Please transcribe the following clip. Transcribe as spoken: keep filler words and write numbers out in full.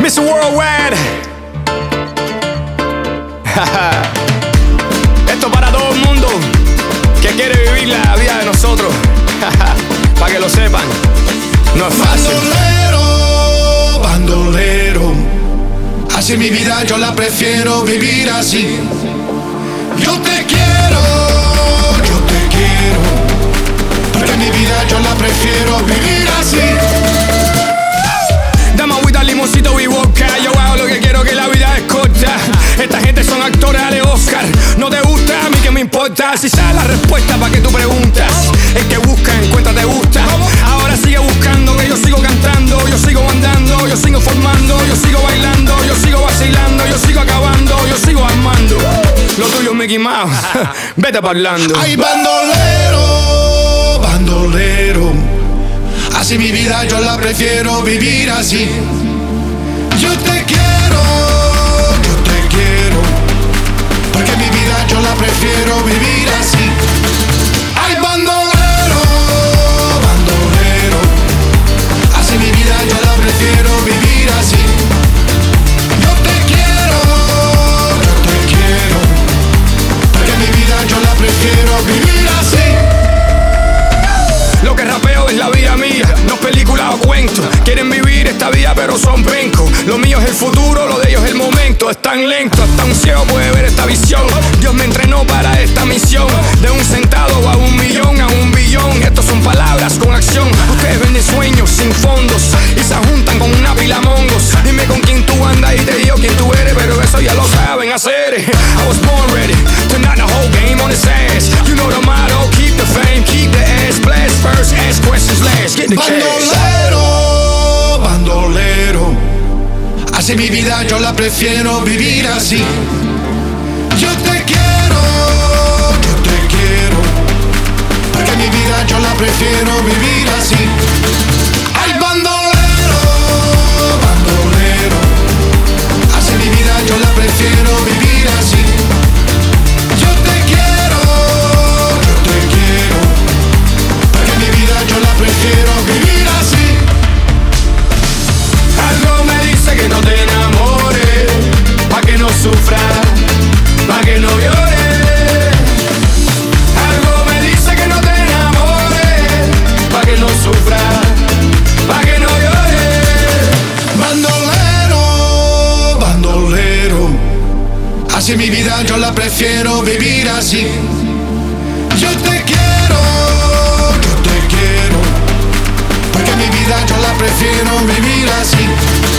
mister Worldwide. Esto para todo el mundo que quiere vivir la vida de nosotros. Para que lo sepan, no es fácil. Bandolero, bandolero, así mi vida yo la prefiero vivir así. Yo te quiero, yo te quiero, porque mi vida yo la prefiero vivir así. Dame agüita, limoncito y vodka. Yo hago lo que quiero, que la vida es corta. Esta gente son actores, dale Oscar. No te gusta, a mí que me importa. Si sabes la respuesta pa' que tú preguntas. El que busca encuentra, te gusta. Ahora sigue buscando, que yo sigo cantando. Yo sigo andando, yo sigo formando. Yo sigo bailando, yo sigo vacilando. Yo sigo acabando, yo sigo armando. Lo tuyo es Mickey Mouse, vete parlando. Ay, bandolero, bandolero, así mi vida yo la prefiero vivir así. Yo te quiero, yo te quiero, porque mi vida yo la prefiero vivir así. Ay, bandolero, bandolero, así mi vida yo la prefiero vivir así. Yo te quiero, yo te quiero, porque mi vida yo la prefiero vivir así. Lo que rapeo es la vida mía, no es película o cuento. Quieren vivir esta vida pero son pencos. Lo mío es el futuro, lo de ellos es el momento. Es tan lento, hasta un ciego puede ver esta visión. Dios me entrenó para esta misión. De un centavo a un millón, a un billón. Estos son palabras con acción. Ustedes venden sueños sin fondos y se juntan con una pila mongos. Dime con quién tú andas y te digo quién tú eres, pero eso ya lo saben hacer. I was born ready to knock the whole game on its ass. You know the motto, keep the fame, keep the ass blast. First ask questions last, get the cash. Bandolero, bandolero, así mi vida yo la prefiero vivir así. Yo te quiero, yo te quiero, porque mi vida yo la prefiero vivir así. Ay, bandolero, bandolero, así mi vida yo la prefiero vivir así. Yo te quiero, yo te quiero, porque mi vida yo la prefiero vivir así. Algo me dice que no te enamores, pa' que no sufras, pa' que no llores. Algo me dice que no te enamores, pa' que no sufras, pa' que no llores. Bandolero, bandolero, así mi vida yo la prefiero vivir así. Yo te quiero, yo te quiero, porque mi vida yo la prefiero vivir así.